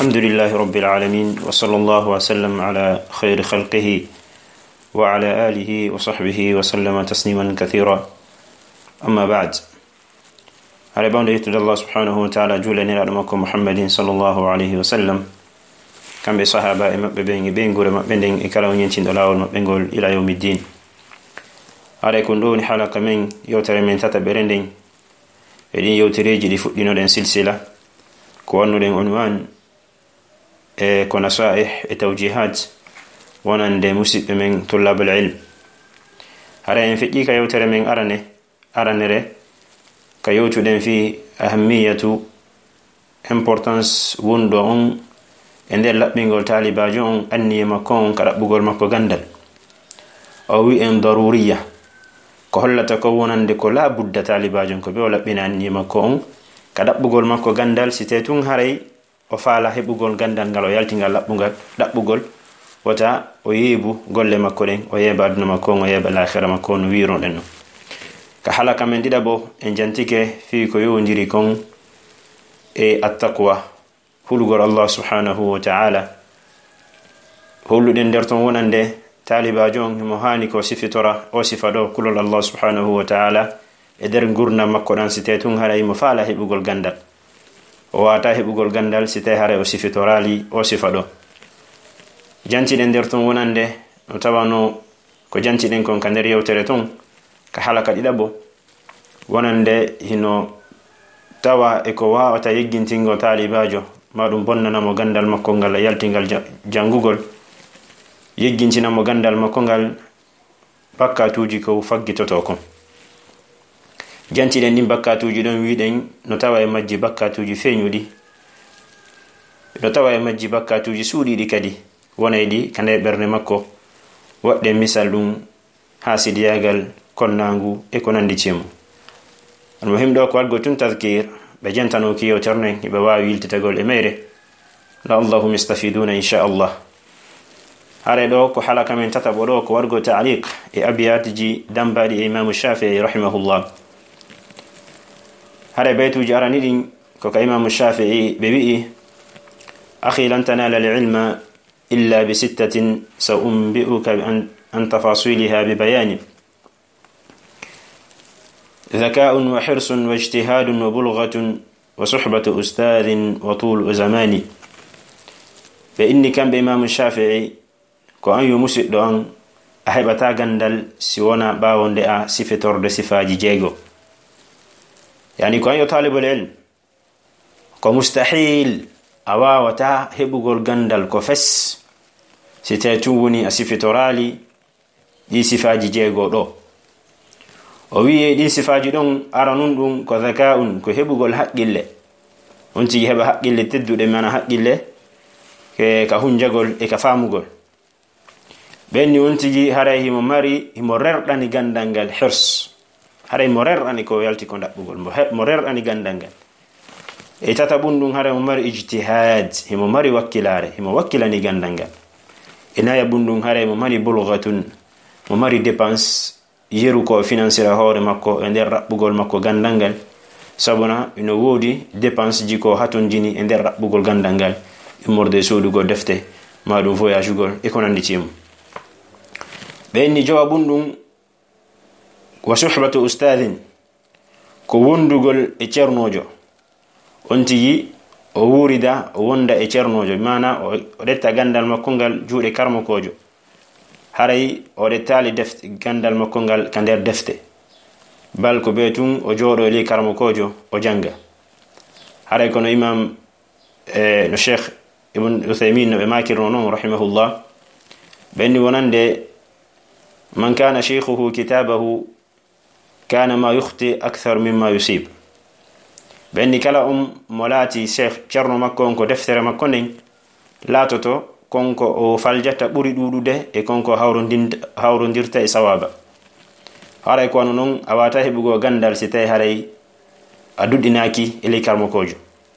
الحمد لله رب العالمين وصلى الله وسلم على خير خلقه وعلى آله وصحبه وسلم تسليما كثيرا أما بعد على بعد يتدى الله سبحانه وتعالى جولني لأدمكم محمد صلى الله عليه وسلم كان بصحابة بين قول مبين إكلاون ينتين دلاول مبين إلى يوم الدين على يكون دون حلقة من يوتر من تتبرندين إذن يوتريجي لفؤلنا لن سلسلة كوانو لن عنوان كنصائح توجيهات ونند مسلم من طلاب العلم هذا ينفجيك يوتر من أرنره كيوتو دن في أهمية importance wundo on ender laɓɓingol talibajo on anniyema kon ka ɗaɓɓugol makko gandal o wi en daruriya ko hollata ko wonande ko la budda talibajo ko be o laɓɓina anniyema ko on ka ɗaɓɓugol makko gandal site tun haray o faala heɓugol gandal ngal o yaltingal ɗaɓɓugol wata o yeebu golle makko ɗen o yeeba aduna makko on o yeeba lahira makko on wiroɗen no ka halaka men ɗiɗa bo en jantike fi ko yowdiri kon e attaqwa hulugol Allah subhanahu wa ta'ala holluɗen nder ton wonande talibajo on himo hani ko sifitora o sifa ɗo kulol Allah subhanahu wa ta'ala e nder gurdam makko ɗan site tun haray mo faala heɓugol gandal o wata heɓugol gandal site haray o sifitorali o sifa ɗo jantiɗen nder ton wonande no tawano ko jantiɗen kon ka nder yewtere ton ka halaka ɗiɗa bo wonande hino tawa e ko wawata yeggintingo talibajo ma ɗum bonnanamo gandal makko ngal yaltingal jangugol yeggintinamo gandal makko ngal bakkatuji ko faggitoto kon jantiɗen ɗin bakkatuji ɗon wiɗen no tawa e majji bakkatuji feñuɗi no tawa e majji bakkatuji suuɗiɗi kadi wonayɗi ka nder ɓernde makko waɗɗen misal ɗum hasidiyagal konnagu e ko nandi cemu almuhim ɗo ko waɗgo tun tadkir ɓe jantanoki yewternen ɓe wawi yiltitagol e mayre la allahum yastafiduna inchallah hare ɗo ko halaka men tataɓo ɗo ko waɗgo taaliq e abiyatiji dambaɗi e imamu shafii rahimahullah hare baytuji arani ɗin ko ka imamu shafii ɓe wi'i akhi lan tanala alilma illa bi sittatin sa umbi'uka an tafasiliha bi bayani ذكاء وحرص واجتهاد وبلغة وصحبة أستاذ وطول زمان فإني كان بإمام الشافعي كأن يمسد أن أحبتا غندل سيونا باون دعا سفتور دي سفاجي جيغو يعني كأن يطالب العلم كمستحيل أواوتا هبغول غندل كفس ستاتوني أسفتورالي دي سفاجي جيغو دو o wi'e ɗin sifaji ɗon aranun ɗum ko zaka'un ko heɓugol haqqille on tigi heɓa haqqille tedduɗe mana haqqille ka hunjagol e ka famugol ɓenni on tigi haray himo mari himo rerɗani gandal ngal hirs haray mo rerɗani ko yalti ko ɗaɓɓugol mo rerɗani gandal ngal e tataɓum ɗum haray mo mari ijtihad himo mari wakkilare himo wakkilani gandal ngal e naya ɓum ɗum haray mo mari bulghatun mo mari dépense yeru ko financira hoore makko e nder raɓɓugol makko gandal ngal sabuna ino woodi dépense ji ko haton jini e nder raɓɓugol gandal ngal immorde soodugol defte ma ɗum voyage gol e ko nandi cimum ɓenni jawabun ɗum wa suhbatu ustadin ko wondugol e ceernojo on tigi o wurida o wonda e ceernojo mana o retta gandal makko ngal juuɗe karmakojo haray o rettali gandal makko ngal ka nder defte bal ko be tun o jooɗo li karmakojo o janga haray kono imam no cheikh ibn uthaymin no ɓe makirno noon rahimahullah ɓenni wonande man kana cheikhuhu kitabahu kana ma yukhti akthar mimma yusib ɓenni kala mo laati cheikh ceerno makko on ko deftere makko nden laatoto konko o faljata ɓuri ɗuɗude e konko hawrodirta e sawaba haray ko wano noon a wata heɓugo gandal si tawi haray a duɗɗinaki e ley karmakojo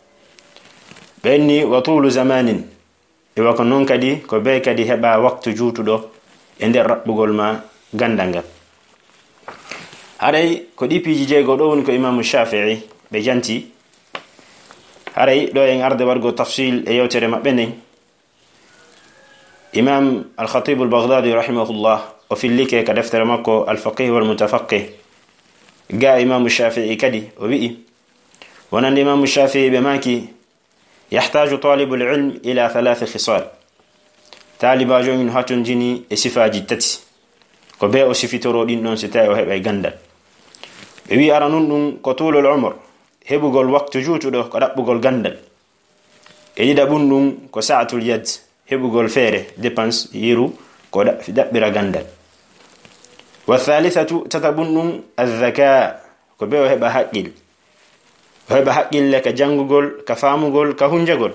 ɓenni wa tulu zamanin e wako noon kadi ko be kadi heɓa waktu juutuɗo e nder raɓɓugol ma gandal ngal haray ko ɗi piiji jeego ɗo woni ko imamu shafii ɓe janti haray ɗo en arde wargo tafsil e yewtere maɓɓe nden imam al-khatib al-baghdadi rahimahullah o fillike ka deftere makko al-faqih wal-mutafaqih ga imam shafi'i kadi o wi'i wonande imam shafi'i ɓe maki yahtaju talibu l-ilm ila 3 khisal talibajo min hatun jini e sifaji tati ko be o sifitoro ɗin ɗon so tawi o heɓa gandal ɓe wi ara nun ɗum ko tulul umr heɓugol waktu juutuɗo ko ɗaɓɓugol gandal e ɗiɗaɓum ɗum ko sa'atul yad heɓugol feere dépense yiru ko ɗaɓɓira gandal wa thalithatu tataɓum ɗum azzaka ko be o heɓa haqqil o heɓa haqqille ka jangugol ka famugol ka hunjagol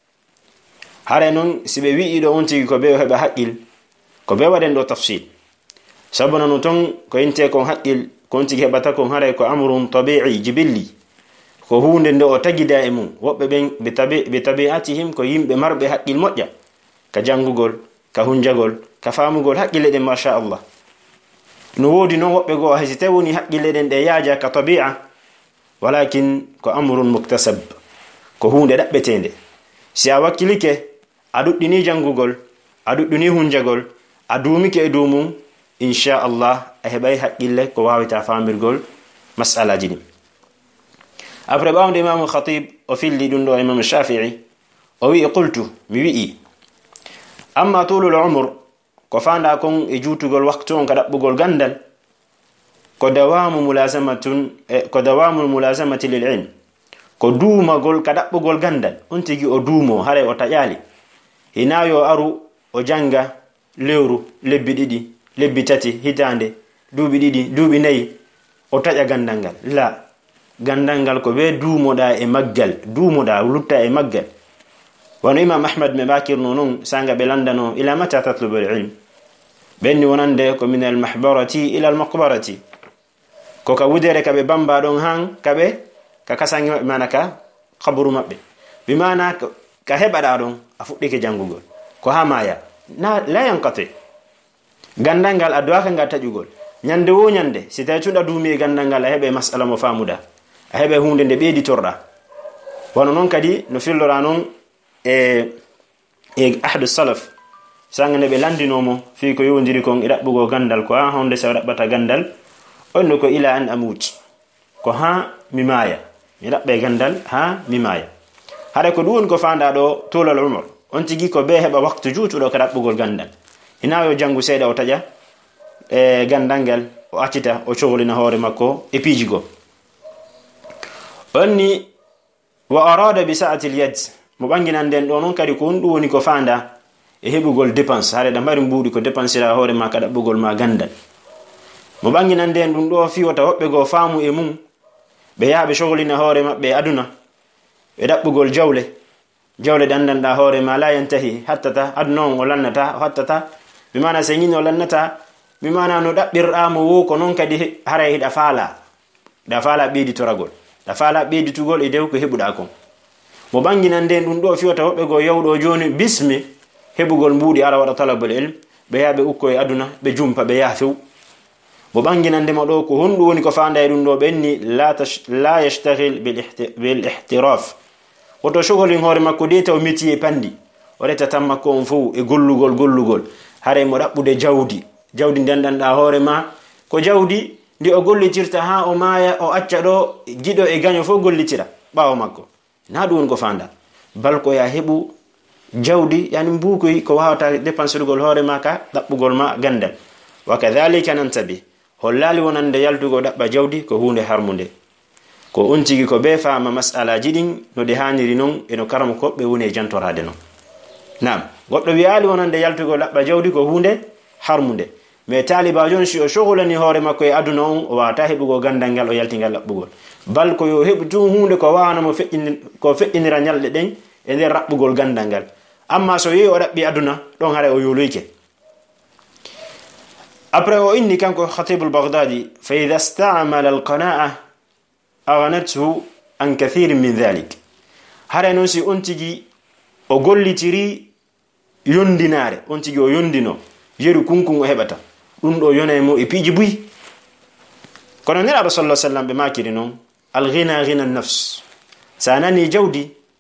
hare noon si ɓe wi'i ɗo on tigi ko be o heɓa haqqil ko be waɗen ɗo tafsil sabu nanu ton ko inte kon haqqil kon tigi heɓata kon hare ko amrun tabi'i jibilli ko hunde nde o tagida e mum woɓɓe ɓen ɓe tabi'atihim ko yimɓe marɓe haqqil moƴƴa ka jangugol ka hunjagol ka famugol haqqille ɗen machallah no woodi noon woɓɓe goo hay si tawi woni haqqille ɗen ɗe yaaja ka tabi'a walakin ko amrun muktasab ko hunde ɗaɓɓetende si a wakkilike a ɗuɗɗini jangugol a ɗuɗɗini hunjagol a duumike e dow mum inchallah a heɓay haqqille ko wawita famirgol masalaji ɗin après ɓawde imam khatib o filli ɗum ɗo imam shafi'i o wi'i qultu mi wi'i amma tulul umr ko fanda kon e juutugol waktu on ka ɗaɓɓugol gandal ko dawamu mulazamati lil ilm ko duumagol ka ɗaɓɓugol gandal on tigi o duumo hare o taƴali hina yo aru o janga lewru lebbi ɗiɗi lebbi tati hitande duuɓi ɗiɗi duuɓi nayi o taƴa gandal ngal la gandal ngal ko be duumoɗa e maggal duumoɗa lutta e maggal wano imam ahmad me bakirno noon sanga ɓe landano ila mata tatlubu l-ilm ɓenni wonande ko min al-mahbarati ila al-maqbarati ko ka wudere kaɓe bamba ɗon han kaɓe ka kasange maɓɓe mana ka kaburu maɓɓe bi mana ka heɓaɗa ɗon a fuɗɗike jangugol ko ha maya la yankate gandal ngal a dowaka ngal taƴugol ñande wo ñande si tawi tuɗa duumi e gandal ngal a heɓe masala mo famuda a heɓe hunde nde ɓeeditorɗa wono noon kadi no fillora noon e ahdu salaf sanga nde ɓe landinomo fi ko yowdiri kon e ɗaɓɓugo gandal ko ha honde sa ɗaɓɓata gandal onno ko ila an amut ko ha mi maya mi ɗaɓɓe gandal ha mi maya haɗa ko ɗum ko fanda ɗo tulal umar on tigi ko be heɓa waktu juutuɗo ka ɗaɓɓugol gandal hina yo jangu seeɗa o taƴa e gandal ngal o accita o cohlina hoore makko e piijigo onni wa arada bi sa'ati al-yad mo ɓanginanden ɗo noon kadi ko on ɗum woni ko fanda e heɓugol dépense haare ɗa mbari mbuuɗi ko dépensera hoore ma ka ɗaɓɓugol ma gandal mo ɓanginanden ɗum ɗo fiwata woɓɓe goo faamu e mum ɓe yaha ɓe cohlina hoore maɓɓe e aduna ɓe ɗaɓɓugol jawle dandanɗa hoore ma la yantahi hattata aduna on o lannata o hattata mi mana so ñini o lannata mi mana no ɗaɓɓirɗamo wo ko noon kadi haray ɗa faala ɓeyditoragol ɗa faala ɓeyditugol e dew ko heɓuɗa kon mo ɓanginanden ɗum ɗo fiwata woɓɓe goo yawɗo joni bismi heɓugol mbuuɗi ara waɗa talabul ilm ɓe yaha ɓe ukko e aduna ɓe jumpa ɓe yaha few mo ɓanginandema ɗo ko honɗum woni ko fanda e ɗum ɗo ɓenni la yashtahil bil ihtiraf woto coholin hoore makko de taw métier pandi o reta tan makko on fof e gollugol hare mo ɗaɓɓude jawdi ndanɗanɗa hoore ma ko jawdi ndi o gollitirta ha o maya o acca ɗo giɗo e gaño fof gollitira ɓawo makko na ɗum woni ko fanda bal ko ya heɓu jawdi yani mbukoy ko wawata dépensirugol hoore ma ka ɗaɓɓugol ma gandal wa kadhalika nantabi hollali wonande yaltugo ɗaɓɓa jawdi ko hunde harmude ko on tigi ko be fama masalaji ɗin no ɗe haniri noon eno karama koɓɓe woni e jantorade noon nam goɗɗo wiyali wonande yaltugo ɗaɓɓa jawdi ko hunde harmude mais taliba jon si o cohlani hoore makko e aduna on o wawata heɓugo gandal ngal o yaltingal ɗaɓɓugol bal ko yo heɓu tun hunde ko wawanamo ko feƴƴinira ñalɗe ɗen e nder raɓɓugol gandal ngal amma so yehi o ɗaɓɓi aduna ɗon haɗa o yoloyke après o inni kanko khatibul baghdadi fa ida stamala alqana'a aghnathu an kathirin min dhalik hara noon si on tigi o gollitiri yondinare on tigi o yondino yeru kunkun o heɓata ɗum ɗo yona e mo e piiji buyi kono nelaɗo sallallahu alaihi wasallam ɓe makiri noon alghina ghina nafs sa nani jawdi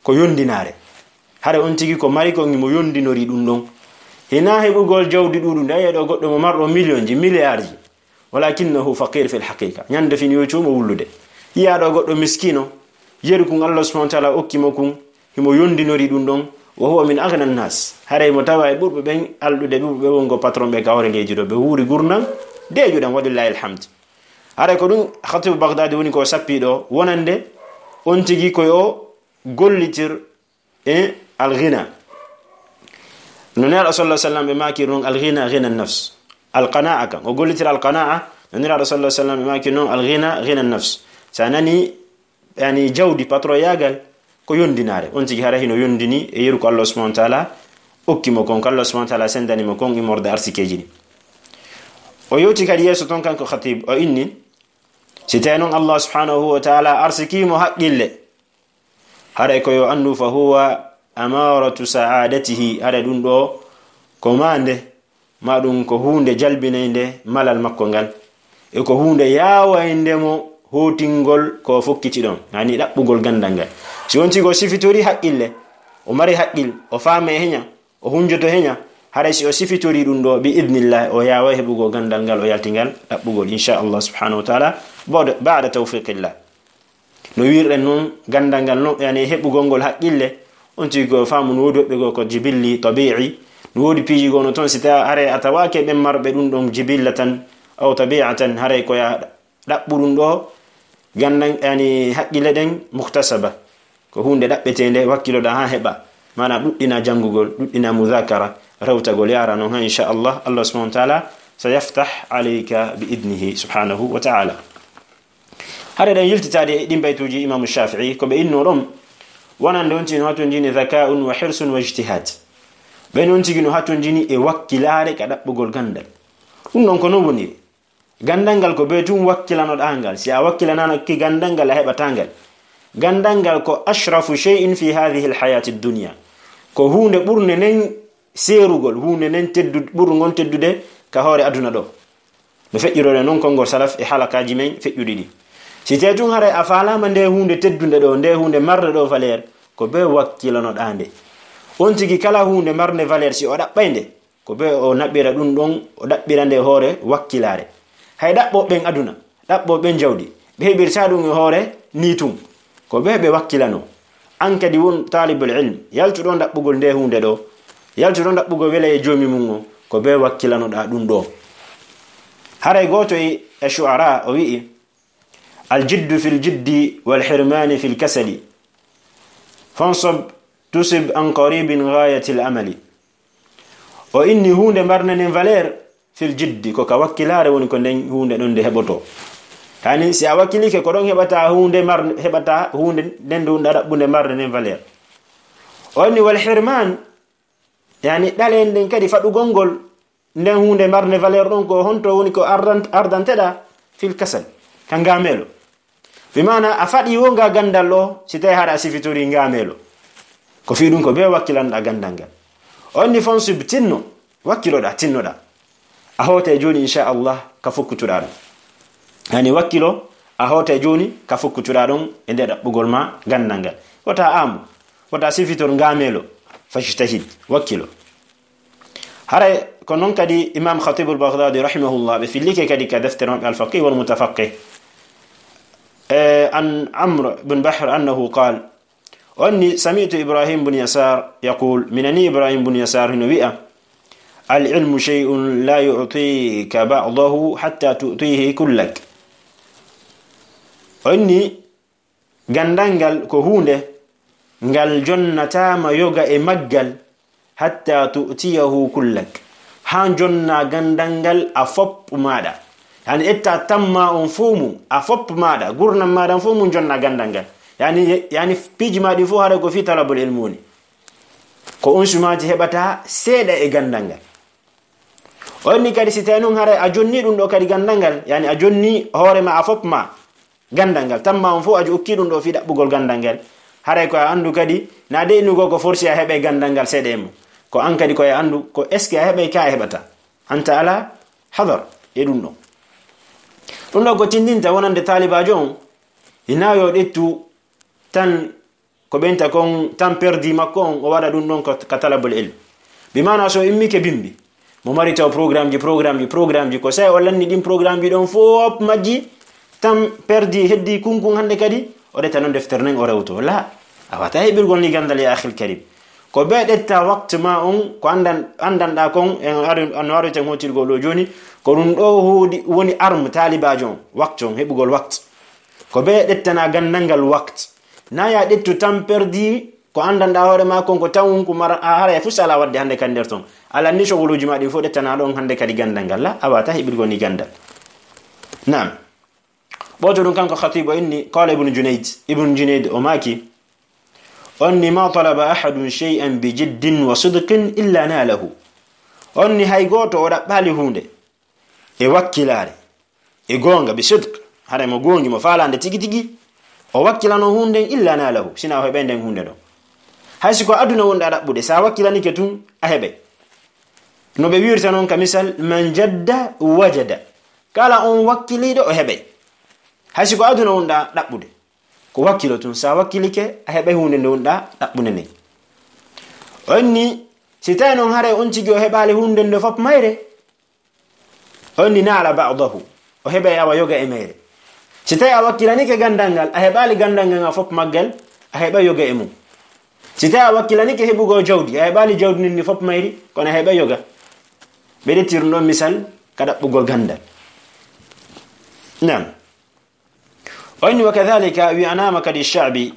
ko yondinare hare on tigi ko mari ko ngimo yondinori dum don hina hebugol jawdi dudum da yedo goddo mo mardo million ji milliards walakinahu faqir fil haqiqa nyande fini yo chumo wulude yaado goddo miskino yeru kun Allah subhanahu wa ta'ala okkimo kun himo yondinori dum don wa huwa min aghna an-nas hare mo tawa e burbe ben aldude burbe wongo patron be kawre ngeji do be wuri gurnan deju dan wadillahi alhamd hare ko dum khatib baghdadi woni ko sappi do wonande on tigi ko yo gollitir al-ghina nunira rasulullah sallallahu alaihi wasallam ma kirun al-ghina ghina an-nafs al-qana'a kan o gollitir al-qana'a nunira rasulullah sallallahu alaihi wasallam ma kirun al-ghina ghina an-nafs sanani yani jawdi patro yagal ko yondinare on tigi hara hino yondini e yeru ko Allah subhanahu wa ta'ala okkimo kon Allah subhanahu wa ta'ala sendani mo kon imorde arsikeji o yoti kadi yeso ton kan ko khatib o inni sitanon Allah subhanahu wa ta'ala arsikimo haqqille hara ko yo andu fa huwa amaratu sa'adatihi hara dun do ko mande madum ko hunde jalbinende malal makko ngal e ko hunde yawainde mo hotingol ko fokkiti don yani dabbugol gandangal si wonti go sifitori haqqille o mari haqqil o faame henya o hunjoto henya hara si o sifitori dum do bi idnillah o yawa hebugo gandal ngal o yaltingal dabbugol insha Allah subhanahu wa ta'ala ba'da tawfiqillah no wirren non gandangal no yani hebugol gol haqqille onti go faamu no wodbe go ko jibilli tabi'i no wodi piji go no ton sita are atawake ben marbe dum don jibillatan aw tabi'atan hare ko ya dabbudum do gandan yani haqqile den muktasaba ko hunde dabbetende wakkilo da ha heba mana duddina jangugol duddina mudhakara rawtagol yara non ha insha Allah Allah subhanahu wa ta'ala sayaftah alayka bi idnihi subhanahu wa ta'ala hare dan yiltitade din baytuji imam shafi'i ko be inno dum wonan don tin hatun jini zaka'un wa hirsun wa ijtihad benon tigino hatun jini e wakkilare ka dabbugol gandal non ko no woni gandangal ko be tun wakkilano dangal si a wakkilana ki gandangal heba tangal gandangal ko ashrafu shay'in fi hadhihi alhayati ad-dunya ko hunde burne nen serugol hunde nen teddu burgon teddude ka hore aduna do no fejjirode non kongol salaf e halakaji men fejjudidi si tetun hare afala mande hunde teddunde do nde hunde marde do valeur ko be wakkilano dande on tigi kala hunde marne valeur si o dabbainde ko be o nabbira dum don o dabbirande hore wakkilare hay dabbo ben aduna dabbo ben jawdi be hebirta dum hore nitum ko be wakkilano an kadi won talibul ilm yaltu don dabbugol nde hunde do yaltu don dabbugo wele e jomi mungo ko be wakkilano da dum do haray goto e shu'ara o wi الجد في الجد والحرمان في الكسل فانصب تصب عن قريب غاية الأمل وإني هون مرنن فالير في الجد كو كوكلار ونكون هون دون هبطو يعني سي اوكلي كو دون هبتا هون مر هبتا هون دن دون دبون مرنن فالير وإني والحرمان يعني دالين دن كدي فدو غونغول nden hunde marne valeur don ko honto woni ko ardanteda fil kasal kangamelo bimana afadi wonga gandallo sitay hada sifitori ngamelo ko fi dum ko be wakkilanda gandanga onni fonsu bitinno wakkilo da tinno da a hota joni insha Allah ka fukkutura yani wakkilo a hota joni ka fukkutura don e der bugol ma gandanga wata amu wata sifitor ngamelo fashtahid wakkilo hare konon kadi imam khatib al-baghdadi rahimahullah bi filike kadi ka daftar al-faqih wal mutafaqih عن عمرو بن بحر أنه قال وأني سمعت إبراهيم بن يسار يقول منني إبراهيم بن يسار نبيئة العلم شيء لا يعطيك بعضه حتى تؤتيه كلك وأني غندنغل كهونة نغل جنة ما يوغا إمجل حتى تؤتيه كلك هان جنة غندنغل أفب ماذا يعني إتا تم أنفوم أفوب ماذا قرنا ماذا أنفوم جنة غندنغا يعني بيج ما دفو هذا في طلب العلموني كو أنسو ما تهبتا سيدا غندنغا وإني كاري ستانون هذا أجوني دون دو كاري غندنغا يعني أجوني هوري ما أفوب ما غندنغا تم أنفو أجو أكي دون دو في دقبقل غندنغا هذا كو أندو كدي نادي نوغو كو فرسي أهبه غندنغا سيدا يمو كو أنكدي كو أندو كو إسكي أهبه كا أهبتا أنت على حضر يدون دو ɗum ɗo ko tindinta wonande talibajo on inayo ɗettu tan ko benta kon tam perdi makko on o wada dum don ko katalabul ilm bimana so immi ke bimbi mo mari taw programme ji ko sai o lanni dim programme ji don fop majji tam perdi heddi kunkun hande kadi o de tanon defter nen o rewto la awata hebirgol ni gandal ya akhil karim ko be detta waqt ma on ko andan da kon en waru te ngotirgol do joni ko dum do hudi woni arm talibajon waqt on hebugol waqt ko be dettana gannangal waqt na ya dettu tam perdi ko andan da hore ma kon ko tawun ko mara hara fusala wadde hande kan der ton ala ni shogoluji ma di fo dettana don hande kadi gandal la awata hebirgol ni gandal nam bojo dum kanko khatibu inni qala ibn junayd o maki onni ma talaba ahadun shay'an bi jiddin wa sidqin illa nalahu onni hay goto o dabbali hunde e wakkilare e gonga bi sidq hada mo gongi mo falande tigi o wakkilano hunde illa nalahu sina o hebenden hunde do haysi ko aduna wonda dabbude sa wakkilani ke tun a hebe no be wirta non ka misal man jadda wajada kala on wakkilido o hebe haysi ko aduna wonda dabbude ko wakkilo tun sa wakkilike a hebe hunde nde wonda dabbune ne onni sitay non hare on tigi o hebali hunde nde fop mayre onni naala ba'dahu o hebe awa yoga e mayre sitay a wakkilani ke gandangal a hebali gandangal fop maggal a heba yoga e mum sitay a wakkilani ke hebugo jawdi a hebali jawdi ni fop mayri kono a heba yoga be de tirno misal ka dabbugol gandal nam وإن وكذلك وأنامك للشعبي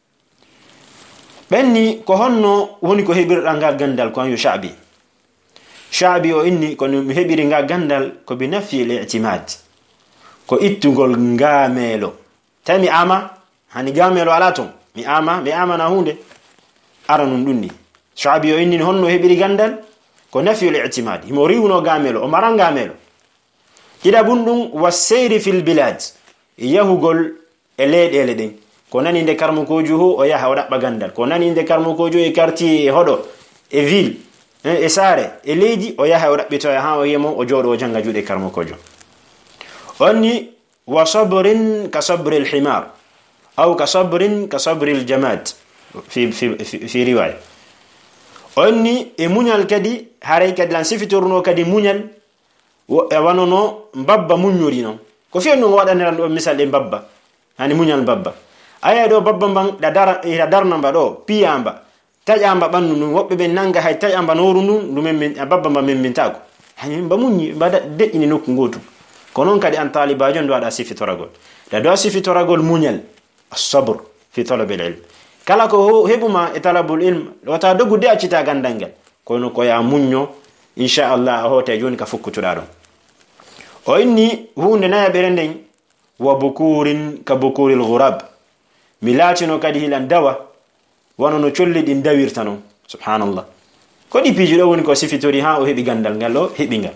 بني كهنو ونكو هبير رنغا غندال كون شعبي وإني كون هبير رنغا غندال كو بنفي الاعتماد كو إتغول غاميلو تامي آما هاني غاميلو علاتهم مي آما نهونde أرنون دوني شعبي وإني هنو هبير غندال كو نفي الاعتماد هموريونو غاميلو ومران غاميلو كده بندون والسير في البلاد yahugol eleedele den ko nani inde karmo kojuho o yaha o dabba gandal ko nani inde karmo kojo e quartier e hodo e ville e sare e leedi o yaha o dabbito ha o yemo o jodo o janga jude karmo kojo onni wa sabrin ka sabri al himar aw ka sabrin ka sabri al jamad fi riwaya onni e munyal kadi hare kadi lan sifitorno kadi munyal wanono mbabba munyori non ko fieno wadaniran do misal e babba hani munyal babba aya do babba ban da darna ba do piyamba tajamba bannu no wobbe be nanga hay tajamba no rundu dum men babba ba men mintako hani ba munyi ba de ini nokku gotu konon kadi an talibajon do ada sifitoragol da do sifitoragol munyal as-sabr fi talab al-ilm kala ko hebuma e talabul ilm wata dogu de acita gandangal kono ko ya munyo insha Allah hote joni ka fukkutuda do o inni hunde na berenden wa bukurin ka bukuril ghurab milatino kadi hilan dawa wono cholli din dawirtano subhanallah ko di pijudo woni ko sifitori ha o hebi gandal ngallo hebinga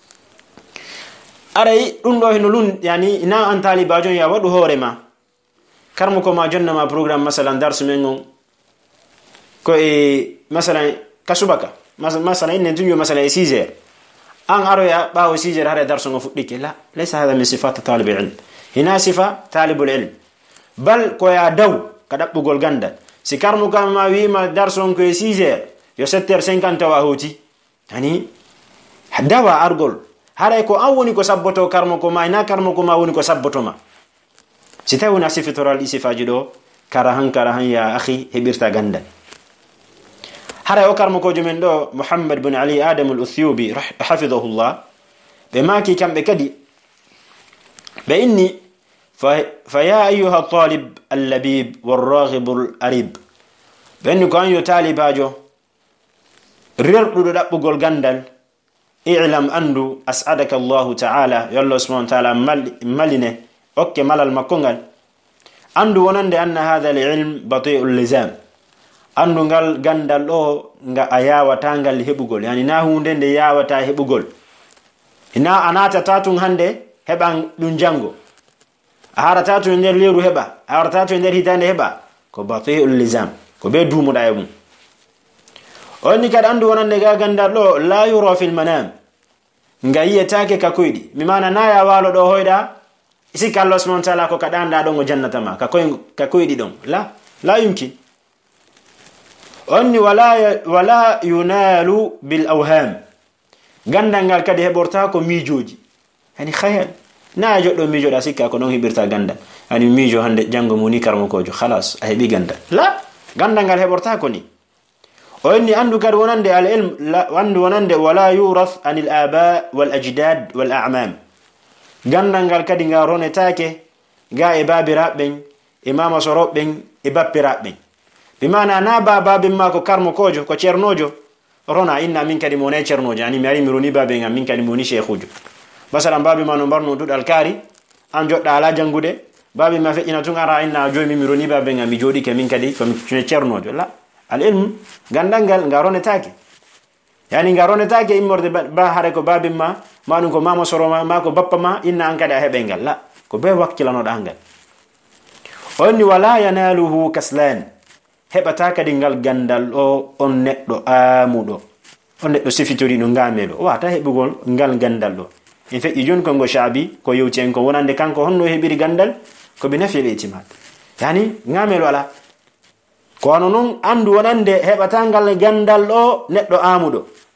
aray dum do hino lun yani ina an talibajon ya wadu horema karmo ko ma jonna ma programme masalan darsu mengon ko masalan kasubaka masalan inen tunyo masalan 6h an aroya bawo sijer hare darso ngo fuddike la laysa hada min sifat talib al-ilm hina sifa talib al-ilm bal ko ya daw kadabbugol ganda si karmu kam ma wi ma darso ngo sijer yo 7h50 wa hoti yani dawa argol hare ko an woni ko sabboto karmo ko ma ina karmo ko ma woni ko sabboto ma si tawuna sifatoral isifaji do karahan ya akhi hebirta ganda hara o karmo ko jumen do Muhammad ibn Ali Adam al-Uthiyubi hafidhahullah be maki kambe kadi be inni fa ya ayyuha talib al-labib wal-raghib al-arib ben ko an yo talibajo rirdudo dabbugol gandal i'lam andu as'adaka Allah ta'ala yallahu subhanahu wa ta'ala maline okke malal makongal andu wonande anna hadha al-ilm bati'ul lizam andungal gandal do nga ayawata ngal hebugol yani na hunde nde yawata hebugol ina anata tatun hande heban dun jango ahara tatun nder leru heba ahara tatun nder hitande heba ko bati'ul lizam ko be dumuda yum onni kad andu wonande ga gandal do la yura fil manam nga yiyetake ka koydi mi mana na ya walo do hoyda isi kallo subhanahu wa ta'ala ko kadanda do ngo jannata ma ka koydi don la yumkin أني ولا ينال بالأوهام غندنغال كدي هبورتاكو ميجوجي يعني خيال ناجو دو ميجو دا سيكا كو نون هبرتا غندا يعني ميجو هاندي جانغو موني كارمو كوجو خلاص هبي غندا لا غندنغال هبورتاكو ني واني اندو كاد وناندي العلم لا واندو وناندي ولا يورث عن الآباء والأجداد والأعمام غندنغال كدي غاروني تاكي غا إبابي رابين إمام سروبين إبابي رابين بمعنى نابا بابي ماكو كارمو كوجو كو تشيرنوجو رونا إنا من كدي موني تشيرنوجو يعني ميري ميروني بابي من كدي موني شيخوجو مثلا بابي ما نمبرنو دود الكاري أم جود على جنگودة بابي ما في إنا تونغارا إنا جوي ميروني بابي مي جودي كمين كدي كم تشيرنوجو لا العلم غندنغال غاروني تاكي يعني غاروني تاكي إمورد با هاريكو بابي ما نكو ماما سروما ماكو بابا ما إنا أنكدا هبنغال لا كو بي وقت لانو دانغال أني ولا يناله كسلان heɓata kadi ngal gandal o on neɗɗo aamuɗo on neɗɗo sifitori no ngameɗo o wata heɓugol ngal gandal ɗo en feƴƴi joni kongo shaabi ko yewti en ko wonande kanko honno heɓiri gandal ko bi nafi al-i'timad yani ngameɗo ala ko wano noon andu wonande heɓata ngal gandal ɗo neɗɗo aamuɗo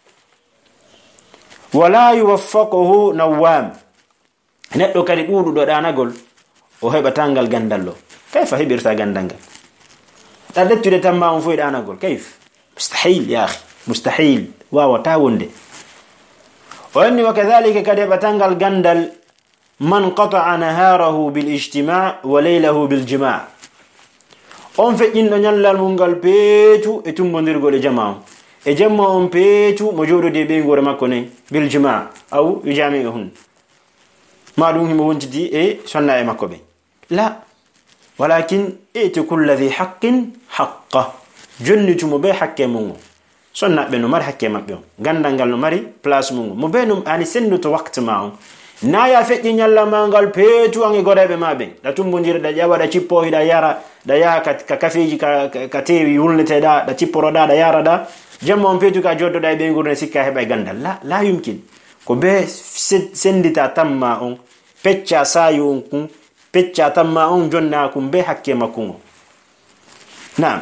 wala yuwaffaquhu nawwam neɗɗo kadi ɗuɗuɗo ɗanagol o heɓata ngal gandal ɗo kayfa heɓirta gandal ngal تدتو تما اون فويد انا اقول كيف مستحيل يا اخي مستحيل واو تاوند واني وكذلك قد بتنقل غندل من قطع نهاره بالاجتماع وليله بالجماع اون في ان نيال مونغال بيتو اتم بنديرغول جماع اجمع اون بيتو موجودو دي بي غور ماكو ني بالجماع او يجامعهن ما دون هم وونتي اي سنة ماكو بي لا ولكن ائت كل ذي حق حقه جنتو مبي حق مونغو سنة بنو مر حق مابيو غندانغال نو ماري بلاص مونغو مبينو اني سندو تو وقت ماو نايا فدي نيالا مانغال بيتو انغي غوريبه مابي دا tumbondire da jawa da cippo hida yara da ya ka kafeji ka tewi wulnete da cipporo da yara da jamma on petu ka joddo da be ngurne sikka heba gandal la yumkin ko be sendita tamma on pecca sayu on kun pecca tamma on jonna kum be hakke makungo naam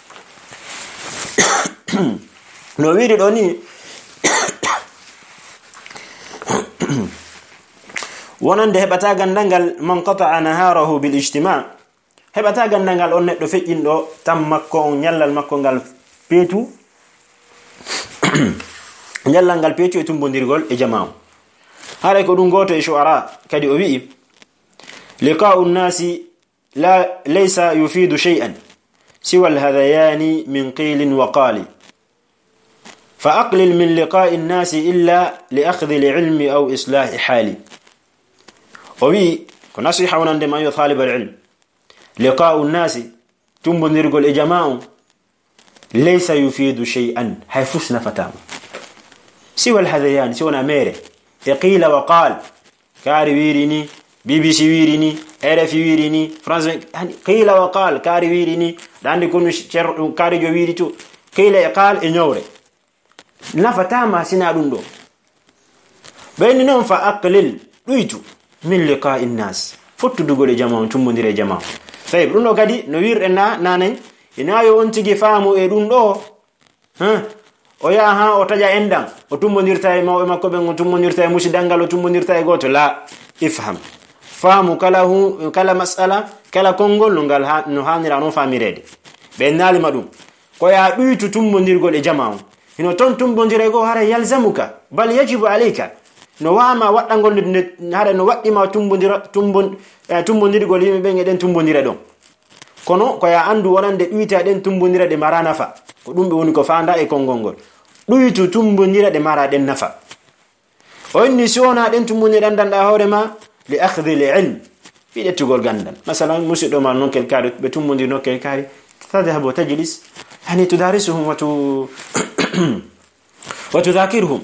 no wiri do ni wonande hebata gandangal man qata'a naharahu bil ijtima' hebata gandangal on neddo fejjindo tam makko on nyallal makko ngal petu nyallal ngal petu e tumbondirgol e jama'u hare ko dum goto e shu'ara kadi o wi لقاء الناس ليس يفيد شيئا سوى الهذيان من قيل وقال فأقلل من لقاء الناس إلا لأخذ العلم أو إصلاح حالي وبي كنصيحة ونندم أيها طالب العلم لقاء الناس تنبنرق الإجماع ليس يفيد شيئا حيفسنا فتام سوى الهذيان سوى نميره قيل وقال كاري ويريني BBC ويريني RFI ويريني فرانس يعني قيل وقال كاري ويريني داندي كونو كاري جو ويريتو قيل قال انيوري نفتاما سنا دوندو بيننا فاقلل دويتو من لقاء الناس فتو دوغول جماعه تمونديره جماعه طيب دوندو كادي نو ويرنا ناني inayo on tigi faamu e dum do o ya ha o taja endam o tummondirta e mawbe makko be tummondirta e musidangal o tummondirta e goto la ifham faamu kala mas'ala kala kongol ngal no hanira no faamirede be nali madum ko ya duitu tummondirgol e jama'u hino ton tumbondire go hara yalzamuka bal yajibu alayka no wama waddangol hara no waddima tumbondirgol yimbe be ngeden tumbondire don kono ko ya andu wonande duita den tumbondire de mara nafa ko dumbe woni ko faanda e kongongol duitu tumbondire de mara den nafa onni sona den tumbondire danda horema li akhdhi al-ilm fi letugol gandal masalan musido ma non kel kari be tummondir no kel kari tadhhab wa tajlis yani tudarisuhum wa tudhakirhum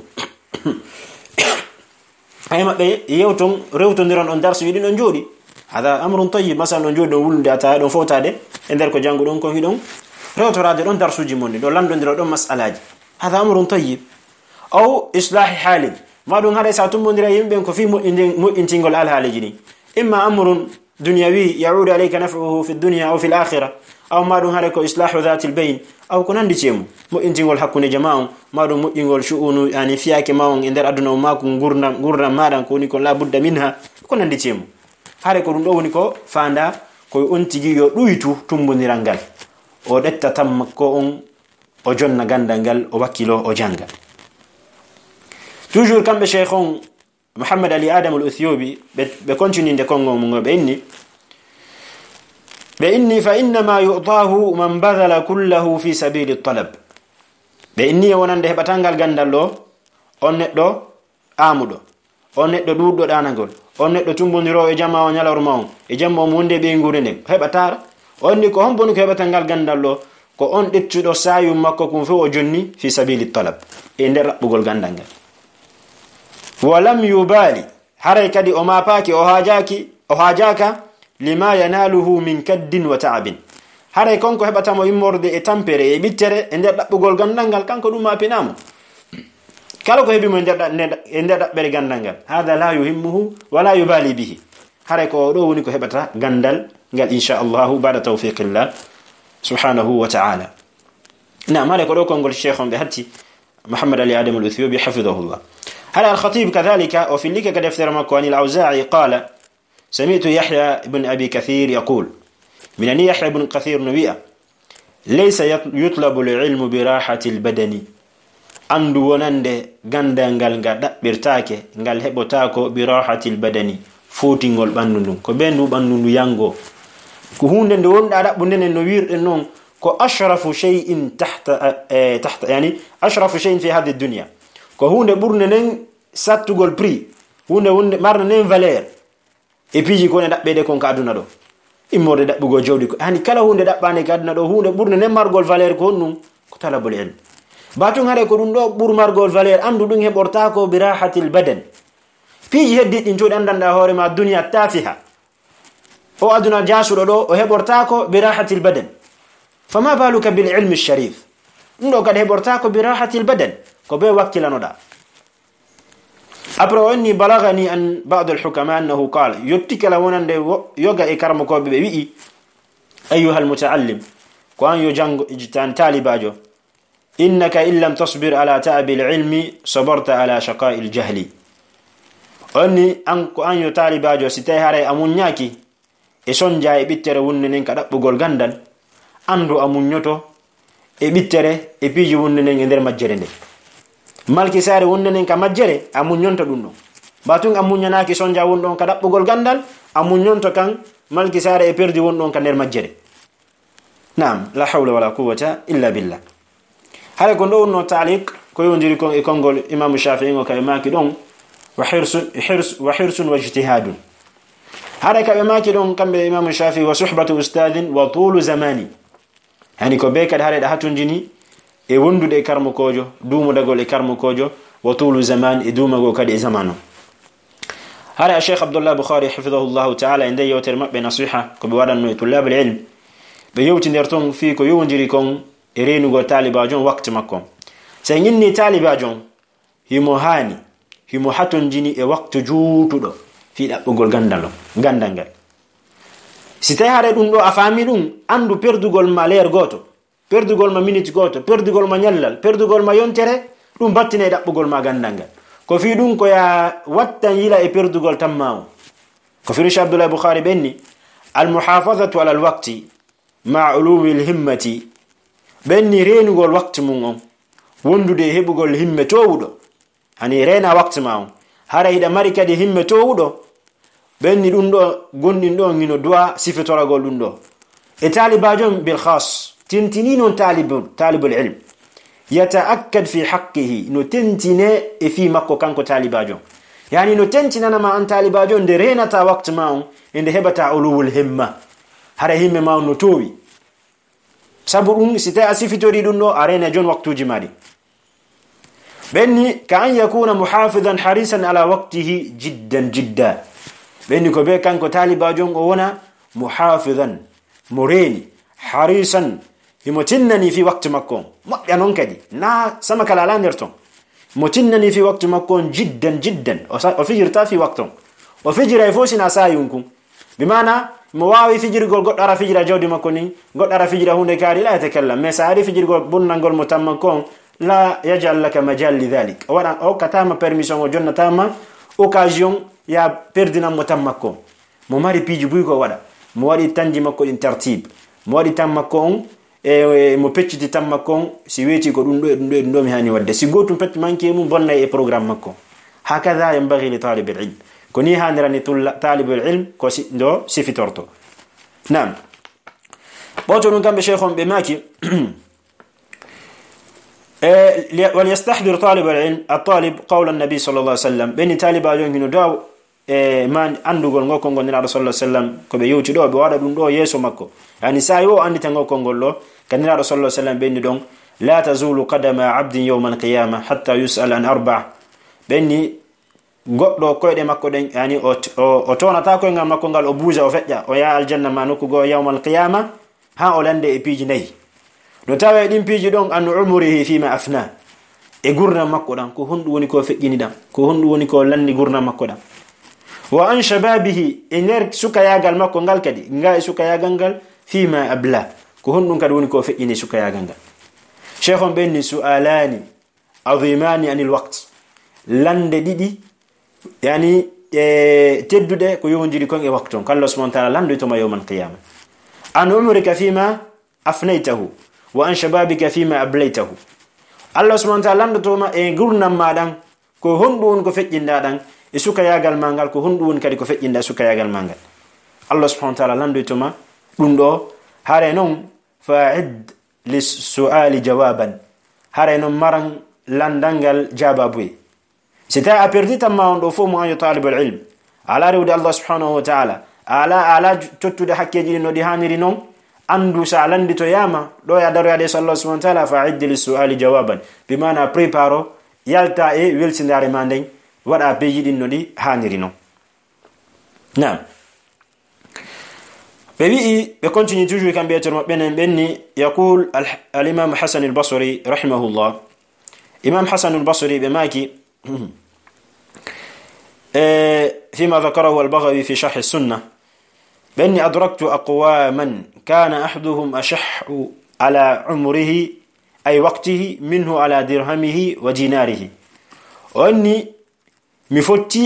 ayma be yewton rewtondiron on darsu yidi non jodi hada amrun tayyib masalan on jodi wulde ata don fotade e der ko jangu don ko hidon rewtorade don darsuji monni do landondiro don mas'alaji hada amrun tayyib aw islah hali ma don hada sa tumbondira yimbe ko fi mo intingol al haliji ni imma amrun دنيوي يعود عليك نفعه في الدنيا أو في الآخرة أو ما دون هركو إصلاح ذات البين أو كنان دي تيمو مو إنتينغول حقوني جماعون ما دون مو إنغول شؤون يعني فياك ماون إندر أدنا وماكم غورنا مادان كوني كون لا بد منها كنان دي تيمو هركو دون كو فاندا كو أنتيجي يويتو تمبو نيرانغال o detta tam ko on o jonna gandangal o wakilo o janga toujours kambe cheikhon Muhammad Ali Adam al-Uthyobi be continue de kongo mo be inni fa inna ma yu'tahu man badala kullahu fi sabil at-talab be inni wonande hebatangal gandallo on neddo amudo on neddo duddo danagol on neddo tumbondiro e jama o nyalawr maw e jammo mo wonde be ngure ne hebatara onni ko hombonu kebatangal gandallo ko on dettudo sayum makko kum fe o jonni fi sabili talab e nder rabbugol gandangal walam yubali haray kadi o mapaki o hajaka lima yanaluhu min kaddin wa ta'abin haray konko hebatamo immorde e tampere e bittere e nder rabbugol gandangal kanko dum mapinamo kala ko hebi mo nder rabbere gandangal hada la yuhimmuhu wala yubali bihi haray ko do woni ko hebata gandal قال إن شاء الله بعد توفيق الله سبحانه وتعالى. نعم هذا كلكم قول الشيخ بهتي محمد علي آدم الأثيوبي حفظه الله. هذا الخطيب كذلك وفي الليك قد يفتر مكواني الأوزاعي قال سمعت يحيى بن أبي كثير يقول من أن يحيى بن كثير نبيئة ليس يطلب العلم براحة البدن أندو ونند غندان غال برتاكي غال هبوتاكو براحة البدن فوتينغول بانونو كو بندو بانونو يانغو ko hunde nde wonda dabunde no wirde non ko ashrafu shay'in tahta yani ashrafu shay'in fi hadhihi dunya ko hunde burne nen sattugol prix hunde marna nen valeur e piji ko ne dabbede kon ka aduna do immorde dabbugo jawdi ko hani kala hunde dabbane ka aduna do hunde burne nen margol valeur ko non ko talabul ilm batun hare ko dum do bur margol valeur andu dum heborta ko bi rahatil badan piji heddi din jodi andanda hore ma dunya tafiha o aduna jasuro do o hebortako bi rahatil badan fama baluka bil ilm al sharif ndo kad hebortako bi rahatil badan ko be wakilano da apro inni balagani an ba'd al hukama annahu qala yuttikala wonande yoga e karmo ko be wi ayuha al mutaallim ko an yo jango ijtan talibajo innaka illam tasbir ala ta'ab al ilmi sabarta ala shaqa al jahli onni an ko an yo talibajo sitay hare amunyaki e sonja e bittere wonne nen ka dabbugol gandal andu amunyoto e bittere e piji wonne nen e nder majjere nde malki sare wonne nen ka majjere amunyonto dum no batun amunyanaaki sonja wondon ka dabbugol gandal amunyonto kan malki sare e perdi wondon ka nder majjere naam la hawla wala quwwata illa billah hale ko ndo no ta'liq ko yondiri kon e kongol imam shafi'i ngo kay maki don wa hirsun wa ijtihadun haraka be maki don kambe imam shafi'i wa suhbatu ustadin wa tulu zamani hani ko be kad hare da hatunjini e wondude karmo kojo dumo dagol e karmo kojo wa tulu zaman e duma go kadi e zamano hare Sheikh Abdullah Bukhari hafidhahullah ta'ala inde yoter mabbe nasiha ko be wadanno tulab al-ilm be yewti nder ton fi ko yowndiri kon e renugo talibajon wakti makko say nyinni talibajon himo hani himo hatunjini e waktu juutudo fi dabbugol gandangal si tay hare dum do afami dum andu perdugol ma leer goto perdugol ma minute goto perdugol ma nyallal perdugol ma yontere dum battine dabbugol ma gandangal ko fi dum ko ya wattan yila e perdugol tammaw ko fi Sheikh Abdullah Bukhari benni al muhafazatu ala al waqti ma ulumi al himmati benni renugol waqti mun on wondude hebugol himme towudo hani rena waqti ma hara ida mari kadi himme towudo benni dum do gondin do ngino du'a sifitoragol dum do e talibajon bil khas tintinino talibul ilm yataakkad fi haqqihi no tintine e fi makko kanko talibajon yani no tentinana ma an talibajon de renata waqti ma inde hebata ulul himma hara himme ma no towi sabu dum sita asifitori dum do arena jon waqtuji mari benni ka an yakuna muhafizan harisan ala waqtihi jiddan benni ko be kanko talibajon o wona muhafizan mureni harisan himotinnani fi waqti makko modya non kadi na sama kala la nerton motinnani fi waqti makko jiddan o fijirta fi waqton o fijira fosina sayunkum bimana mo wawi fijirgol goddo ara fijira jawdi makko ni goddo ara fijira hunde kaari la yatakallam mais sa ari fijirgol bonnangol mo tamma kon la yaj'al laka majal li dhalik wala o katama permission o jonnatama occasion ya perdina mo tamma ko mo mari piji buy ko wada mo wadi tanji makko din tartib mo wadi tamma ko mo pecciti tamma ko si weti ko dum do mi hani wadde si gotum pet manki mum bonna e programme makko hakaza yanbaghi li talib al-ilm koni hanirani talib al-ilm ko si do sifitorto nam boto non kambe sheikhon be maki وليستحضر طالب العلم الطالب قول النبي صلى الله عليه وسلم بني طالب العلم دو man andugol ngoko ngol nira rasulullah sallam ko be yewti do be wada dum do yeso makko yani sayo andi tan ngoko ngol lo kanira rasulullah sallam benni don la tazulu qadama abdin yawm al-qiyamah hatta yus'al an arba' benni goddo koyde makko den yani o tonata ko ngam makko ngal o buuja o fejja o ya aljanna manuko go yawm al-qiyamah ha o lande e piji nayi no tawe dim piji don an umrihi fima afna e gurna makko dan ko hondu woni ko fejjini dan ko hondu woni ko landi gurna makko dan wa an shababihi ener suka yagal makko ngal kadi ngai suka yagal ngal fima abla ko hondum kadi woni ko fejjini suka yagal ngal sheikhon benni su'alani azimani anil waqt lande didi yani teddude ko yowndiri kon e wakton kallo subhanahu wa ta'ala landu to ma yawmal qiyamah an umrika fima afnaytahu wa an shababika fima ablaytahu Allah subhanahu wa ta'ala landu to ma e gurnam madan ko hondu won ko fejjinda dan e suka yagal mangal ko hondu won kadi ko fejjinda suka yagal mangal Allah subhanahu wa ta'ala landu to ma dum do hare non fa'id lis-su'ali jawaban hare non maran landangal jababu sita a perdi tamma on do fo mo ayo talibul ilm ala rewde Allah subhanahu wa ta'ala ala tottude hakkeji no di haniri non andu sa landi to yama do ya daro ya de sallallahu subhanahu wa ta'ala fa'id lis-su'ali jawaban bimana preparo yalta e welsindare manden wada beji din no di haniri non nam bebi be continue toujours kan be termo benen benni yaqul al-imam Hasan al-Basri rahimahullah imam Hasan al-Basri be maki فيما ذكره البغوي في شرح السنة بأني أدركت أقواما كان أحدهم أشح على عمره أي وقته منه على درهمه وديناره وأني مفتي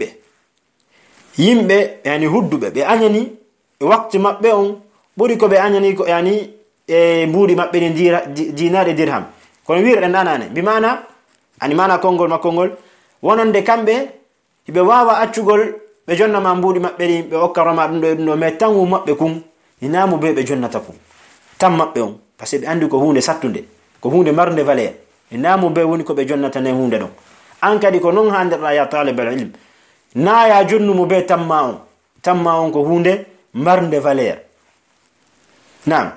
يمبي يعني هدو بأنني وقت مبئون بوريكو بأنني يعني بوري مبئن دينار درهم كون وير أناناني بمعنى يعني معنى كونغول ما كونغول wonande kambe be wawa accugol be jonna ma mbudi mabbe be okkarama dum do me tangu mabbe kun inamu be jonnata kun tam mabbe on parce que be andi ko hunde sattunde ko hunde marnde valeur inamu be woni ko be jonnata ne hunde don an kadi ko non hande ya talib al ilm na ya jonnu mo be tamma on ko hunde marnde valeur nam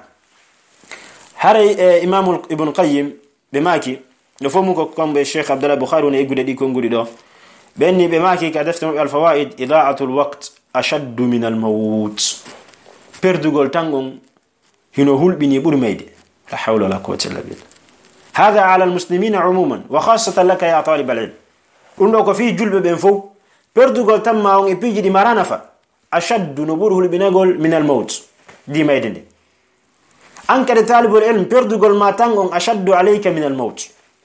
hare imam ibn qayyim be maki no fomu ko kombe Sheikh Abdullah Bukhari ne gude di ko ngudi do benni be maki ka deftam al fawaid ida'atu al waqt ashaddu min al maut perdugol tangon hino hulbini buri meyde la hawla wala quwwata illa billah hada ala al muslimin umuman wa khassatan laka ya talib al ilm undo ko fi julbe ben fo perdugol tamma on e piji di marana fa ashaddu nubur hulbinagol min al maut di meyde anka de talibul ilm perdugol ma tangon ashaddu alayka min al maut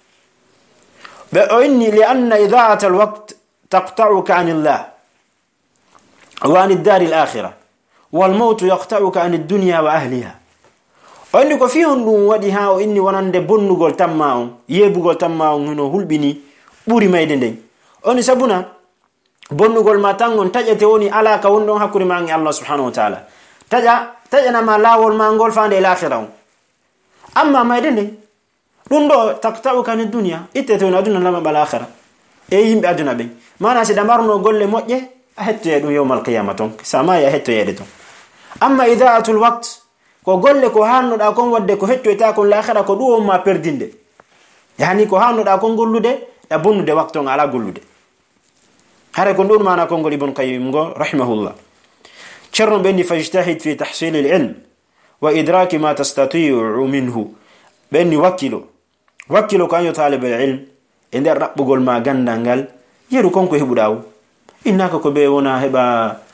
بأني لأن إضاعة الوقت تقطعك عن الله وعن الدار الآخرة والموت يقطعك عن الدنيا وأهلها وأنك فيهم وديها وإني ونند بنغول تماهم يبغول تماهم هنو هلبني بوري ما يدندين أني سبنا بنغول ما تنغون تجتوني على كوندون حكوري معني الله سبحانه وتعالى تجنا ما لا والمانغول فاند الآخرة أما ما يدندين dundo taqta'uka ni dunya iteto na aduna lama bal akhirah e yimbe aduna be mana se damarno golle mojje hetto dum yawmal qiyamah ton sama ya hetto yede ton amma ida'atul waqt ko golle ko hanno da kon wadde ko hetto ta kon l'akhirah ko duwo ma perdinde yani ko hanno da kon gollude da bonnude waqton ala gollude hare ko dum mana kon gol ibn qayyim go rahimahullah charno benni fajtahid fi tahsil al-ilm wa idrak ma tastati'u minhu benni wakilo kan yo talib al-ilm ender rabbugol ma gandangal yeru konko hebudaw innaka ko be wona heba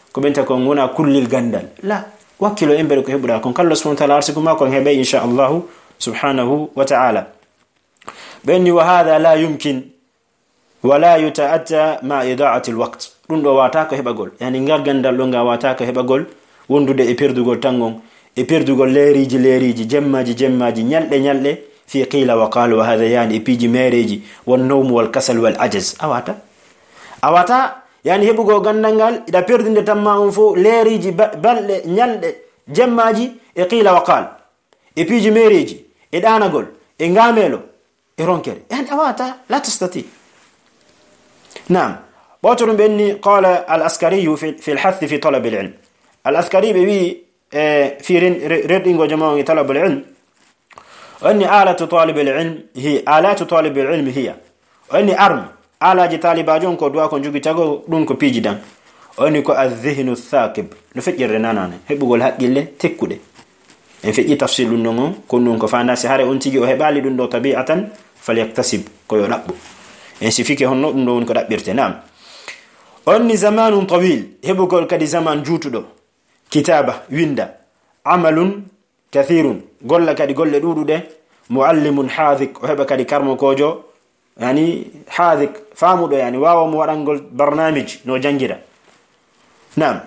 ko benta ko wona kullil gandal la wakkilo embere ko hebuda kon kallo subhanahu wa ta'ala arsiku ma kon hebe insha Allah subhanahu wa ta'ala benni wa hadha la yumkin wala yata'atta ma ida'ati alwaqt dum do wata ko hebagol yani ngal gandal do nga wata ko hebagol wondude e perdugol tangon e perdugol leeriji jemmaji nyalde fi qila wa qala wa hadha yani e piji mereji won nawm wal kasal wal ajaz awata yani hebugo gandangal ida perdinde tamma on fo leeriji balde nyalde jemmaji e qila wa qala e piji mereji e danagol e ngamelo e ronkere yani awata la tastati نعم بوتر بأني قال الأسكري في الحث في طلب العلم الأسكري بي في ريدنج وجماعة طلب العلم وأني آلة طالب العلم هي آلات طالب العلم هي وأني أرم آلة طالباجون كدوا كنجوكي تاغو دونكو بيجدان وأني كو الذهن الثاقب نفكر رنانا هبقول هات جلة تكودي en fi tafsil nongo konnon ko fanda si hare on tigi o hebali dum do tabi'atan falyaktasib ko yo dabbo en si fike honno dum don ko dabbirte nam onni zamanun tawil hebugol kadi zaman jutudo kitaba winda amalun kathirun golla kadi golle dudude muallimun hadhik o heba kadi karmo kojo yani hadhik famudo yani wawa mo wadangol barnamij no jangira nam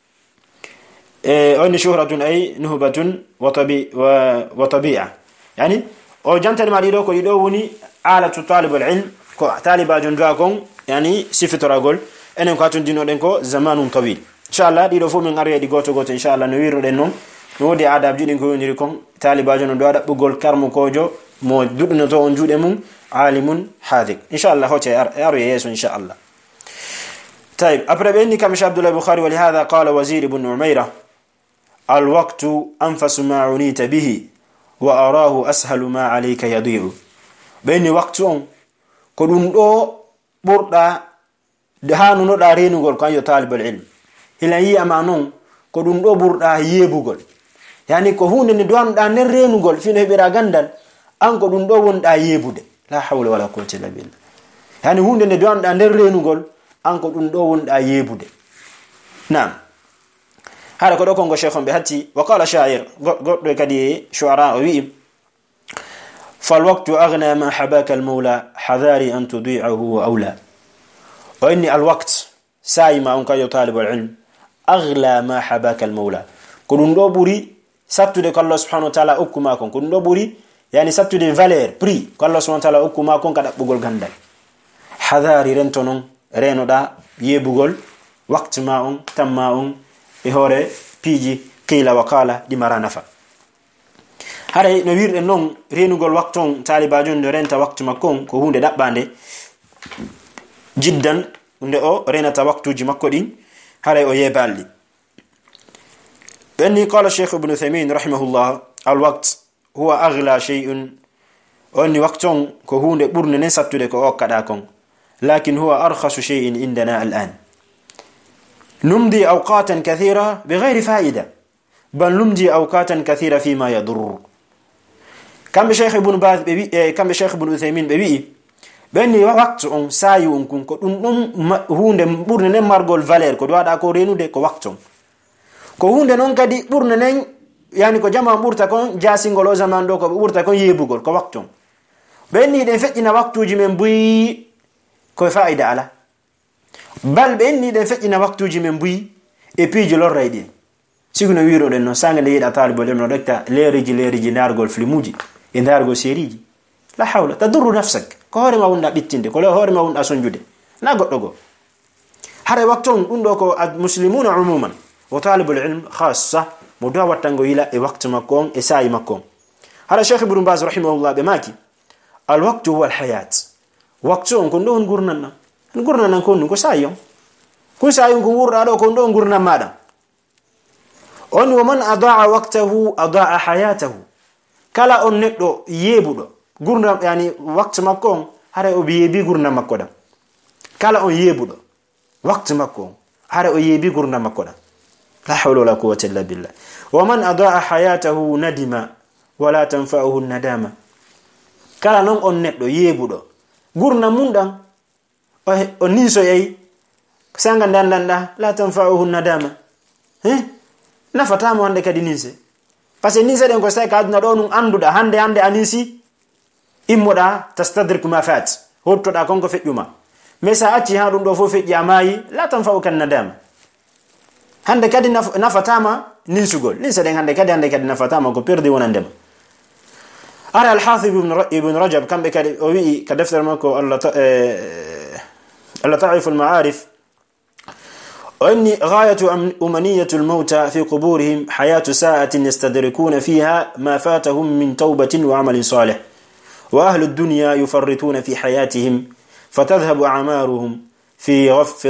أن شهرة أي نهبة وطبيعة يعني أو جنتل ما ديدو كو يدوني آلة طالب العلم كو طالب جندراكم يعني صفة رجل أنا كاتون دينو دينكو زمان طويل إن شاء الله ديدو فو من أريا دي غوتو إن شاء الله نويرو دينو نودي آداب جدين كو ينيركم طالب جندو دو آداب بغول كارمو كوجو مو دودنا تو أنجود مون عالم حاذق إن شاء الله هو أريا يسو إن شاء الله طيب أبربيني كما عبد الله البخاري ولهذا قال وزير بن عميرة الوقت أنفس ما عنيت به وأراه أسهل ما عليك يضيع بين وقتهم كدون دو بردا دهانو نو دارينو غول كان طالب العلم إلا هي أمانون كدون دو بردا ييبوغول يعني كو هوند ني دوان دا نرينو غول في نبيرا غاندال ان كدون دو وون دا ييبودي لا حول ولا قوة إلا بالله يعني هوند ني دوان دا نرينو غول ان كدون دو وون دا ييبودي نعم هذا كده كونغو شيخون بهاتي وقال شاعر قد كدي شعراء وي فالوقت أغنى ما حباك المولى حذاري أن تضيعه وأولى وإني الوقت سايما أنك يطالب العلم أغلى ما حباك المولى كدون دو بوري سبتو دي الله سبحانه وتعالى أكماكم كدون دو بوري يعني سبتو دي فالير بري الله سبحانه وتعالى أكماكم كده بقول غندل حذاري رنتونون رينو دا يبقول وقت ما تم hore piji qila wa qala di mara nafa hare no wirde non renugol wakton talibajon do renta waktu makon ko hunde dabbande jiddan unde o renata waktuji makko din hare o yeballi benni qala shaykh ibn Uthaymeen rahimahullah al waqt huwa aghla shay'un onni wakton ko hunde burne nen sattude ko okkada kon lakin huwa arkhasu shay'in indana al'an نمضي أوقاتا كثيرة بغير فائدة بل نمضي أوقاتا كثيرة فيما يضر كم شيخ ابن باز كم شيخ ابن عثيمين ببي بني وقت on sayi on kun ko dum hunde burne nen margol valeur ko wada ko renude ko wakton ko hunde non kadi burne nen yani ko jama burta kon jasingol o zaman do ko burta kon yebugol ko wakton benni den feccina waktuji men buyi ko faida ala bal be ni den feccina waktuji men buyi e piiji lorraydi siguna wiro den no sanga de yida talibol no dokta leeriji nargol filmuji e nargol seriji la hawla tadurru nafsak ko hore ma wunda bittinde ko hore ma wunda sonjude na goddo go hare wakton dum do ko muslimuna umuman wa talibul ilm khassa mudaw watango ila e waktu makon e sayi makon hare sheikh ibn Baz rahimahullah be maki al waqtu huwa al hayat waktu on ko don gurnan kon ko sayon ko sayon ko wurda do ko don gurnan mada on wa man adaa waqtahu adaa hayatahu kala on neddo yebudo gurnan yani waktu makko hare o yebi gurnan makko da kala on yebudo waktu makko hare o yebi gurnan makko da la hawla wala quwwata illa billah wa man adaa hayatahu nadima wala tanfa'uhu nadama kala non on neddo yebudo gurnan mundan o niso yayi sanga ndanda la tanfa'uhu nadama nafatamo hande kadi ninse parce que ninse den ko say ka aduna do nun anduda hande anisi immoda tastadrik ma fat hottoda konko fejjuma mais sa acci ha dum do fo fejji amayi la tanfa'uka nadama hande kadi nafatama ninsugol ninse den hande kadi nafatama ko perdi wonandema. أرى الحافظ ابن رجب كم بكدوي كدفتر ماكو اللطائف المعارف وإني غاية أمنية الموتى في قبورهم حياة ساعة يستدركون فيها ما فاتهم من توبة وعمل صالح وأهل الدنيا يفرطون في حياتهم فتذهب أعمارهم في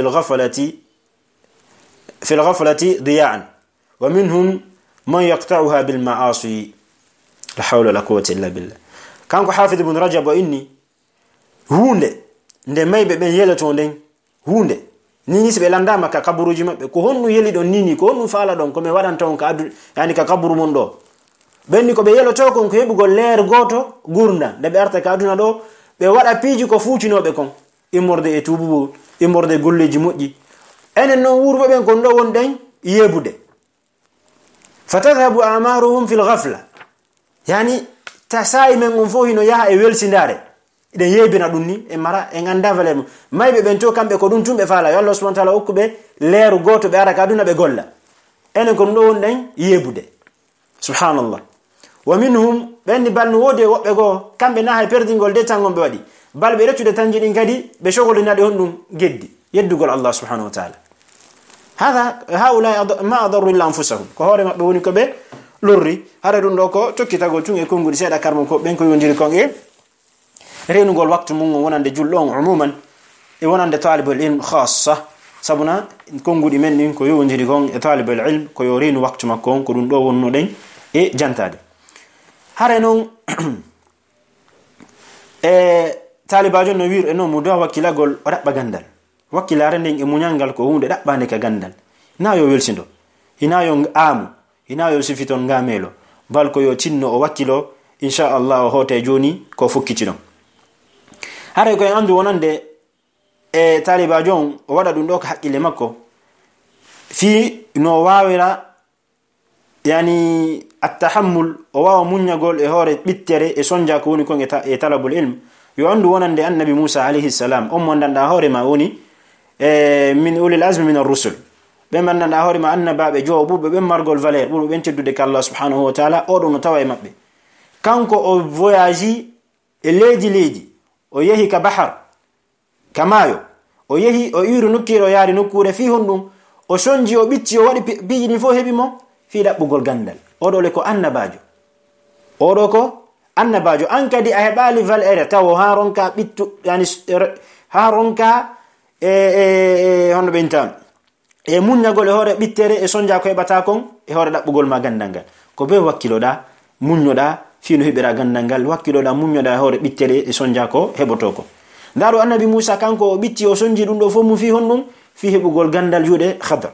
الغفلة ضياعا ومنهم من يقطعها بالمعاصي لا حول ولا قوة إلا بالله. كان حافظ ابن رجب وإني hunde nde maybe ben yeleto nden hunde ni nisbe landama ka kaburuji mabbe ko honnu yeli don nini ko honnu faala don ko me wadanta on ka adu yani ka kaburu mon do benni ko be yeloto kon ko hebugol leer goto gurna de be arta ka aduna do be wada piiji ko fuutinobe kon immorde e tububu immorde golleji modji enen non wurbe ben kon do won den yebude fatadhabu amaruhum fil ghafla yani tasai men on fo hino yaha e welsindare iden yebina dum ni e mara e ganda valem maybe ben to kambe ko dum tumbe faala yo Allah subhanahu wa ta'ala okkube leeru goto be araka aduna be golla enen ko do won den yebude subhanallah wa minhum ben balno wode wobbe go kambe na hay perdingol de tangombe wadi balbe reccude tanji din kadi be shogol nade hondum geddi yeddugol Allah subhanahu wa ta'ala hada haula ma adarru illa anfusahum ko hore mabbe woni ko be lorri hare dum do ko tokkitagol tun e kongudi seeda karmo ko ben ko yondiri kon e renugol waktu mun wonande jullon umuman e wonande talibul ilm khassa sabuna kongudi men nin ko yondiri kon e talibul ilm ko yo renu waktu makko ko dum do wonno den e jantade hare non e talibajo no wir e no mudo wakilagol o dabba gandal wakilare nden e munyangal ko hunde dabbande ka gandal na yo welsindo ina yo amu ina yo sifiton ngamelo bal ko yo tinno o wakilo insha Allah hote joni ko fukkitino hare ko andu wonande e talibajon o wada dum do ko hakkile makko fi no wawira yani at-tahammul o wawa munyagol e hore bittere e sonja ko woni ko e talabul ilm yo andu wonande annabi Musa alayhi salam on mondanda hore ma woni min ulil azmi min ar-rusul be mandanda hore ma annababe jobube be margol valeur buru ben teddude ka Allah subhanahu wa ta'ala o do no tawa e mabbe kanko o voyage e leedi o yehi ka bahar kamayo o yehi o iru nukkiro yaari nukkure fi hondum o sonji o bitti o wadi biini fo hebi mo fi dabbugol gandal o do le ko annabajo o do ko annabajo an kadi a hebali valeur tawo haronka bittu yani haronka hono bentam e munyagol e hore bittere e sonja ko hebata kon e hore dabbugol ma gandangal ko be wakkiloda munyoda fino hebira gandangal wakkiloda munyoda hore bittere e sonja ko heboto ko ndaro annabi Musa kanko o bitti o sonji dum do fo mu fi honnum fi hebugol gandal jude khadr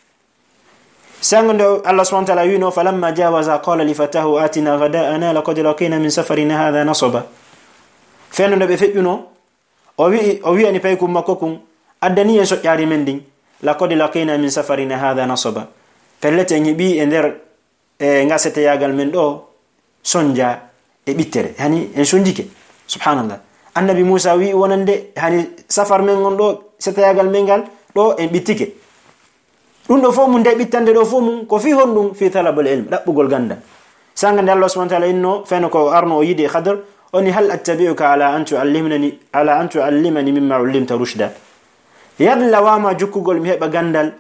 sangondo Allah subhanahu wa ta'ala yino falamma jawaza qala li fatahu atina ghada'ana laqad laqina min safarina hadha nasaba fenno be fejjuno o wi ani pay kum makokum addani en so yaari mending laqad laqina min safarina hadha nasaba pellete nyibi e der ngasete yagal men do sonja e bittere yani en sonjike subhanallah annabi Musa wi wonande hani safar men gondo sete yagal mengal do en bittike dum do fo mun de bittande do fo mun ko fi hondum fi talabul ilm dabbugol ganda sangande Allah subhanahu wa ta'ala inno feno ko arno o yidi khadr oni hal attabi'uka ala an tu'allimani mimma 'allimta rushda yadla wama jukkugol mi heba gandal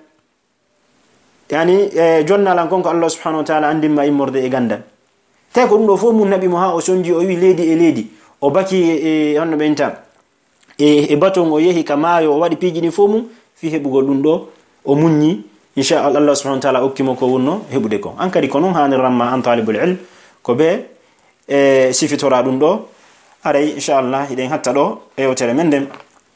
yani jonnalan konko Allah subhanahu wa ta'ala andimma immorde e gandal te ko dum do fo mun nabi mo ha o sonji o wi leedi e leedi o baki honno benta e baton o yehi kamayo o wadi pijini fo mun fi hebugol dum do o munyi insha Allah subhanahu wa ta'ala okkimo ko wonno hebude ko an kadi ko non hanir ramma an talibul ilm ko be sifitora dum do aray insha Allah iden hatta do e wotere menden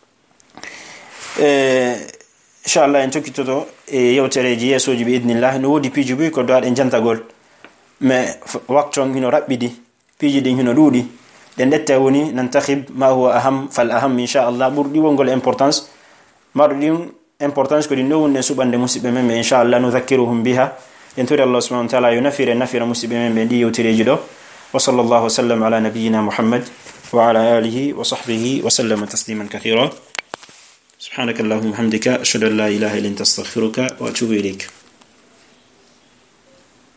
insha Allah en tokkitoto e yewtereji yesoji bi idnillah no wodi piji bu ko do en jantagol me wakton hino rabbidi piji din hino dudi den dette woni nantakhib ma huwa aham fal aham insha Allah burdi wongol importance mardim importance ko di no wonne subande musibe men inshallah nudhakkiruhum biha entori Allah subhanahu wa ta'ala yunafira musibe men di yewtireji do wa sallallahu wasallam ala nabiyyina Muhammad wa ala alihi wa sahbihi wa sallama tasliman kathira. سبحانك اللهم وبحمدك أشهد أن لا إله إلا أنت أستغفرك وأتوب إليك.